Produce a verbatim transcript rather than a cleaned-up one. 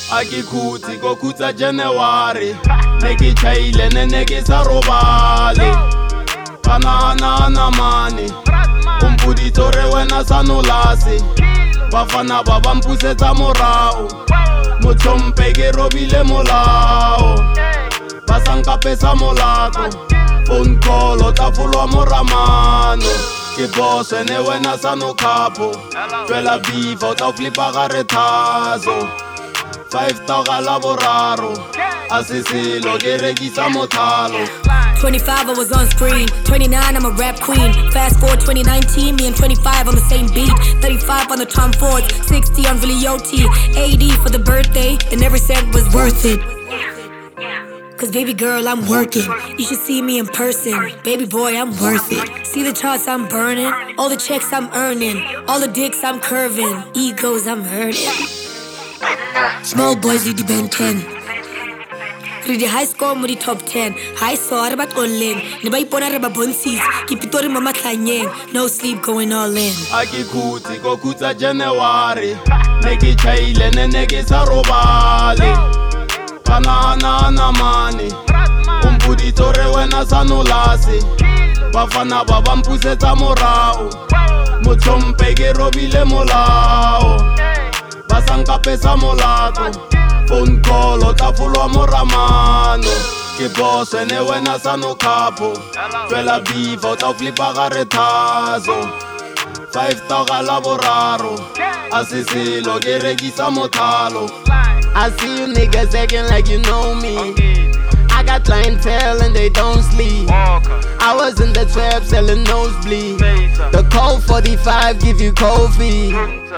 a ke khutsi ko khutsa January ne ke chaile ne ne ke sa robale banana mane umpuditso re wena sanolase bafana ba ba mpusetsa morao motlhompe ke robile molao ba sankapesa molako phone call o tla folwa moramano ke boss ene wena sano capo tswela beef o tla flipa gare thazo five toga la boraro a se selo ke rekisa mothalo. twenty-five I was on screen, twenty-nine I'm a rap queen. Fast forward twenty nineteen, me and twenty-five on the same beat. thirty-five on the Tom Fords, sixty on Billy O T, eighty for the birthday, and every cent was worth it. Cause baby girl, I'm working. You should see me in person. Baby boy, I'm worth it. See the charts I'm burning, all the checks I'm earning, all the dicks I'm curving, egos I'm hurting. Small boys need the Ben ten. Read the high score mo the top ten. High score about online. Ne ba ipona re ba bonsis. Keep it tori mama tlanyeng. No sleep going all in. A ke khutsi ko khutsa January ne ke chaile ne ne ke sa robale banana mane umpuditso re wena sanolase bafana ba ba mpusetsa morao motlhompe ke robile molao ba sankapesa molako phone call o tla folwa moramano ke boss ene wena sano capo tswela beef o tla flipa gare thazo five toga la boraro a se selo ke rekisa mothalo. I see you niggas acting like you know me. I got clientele and they don't sleep. I was in the trap selling nosebleed. The cold forty-five give you cold feet.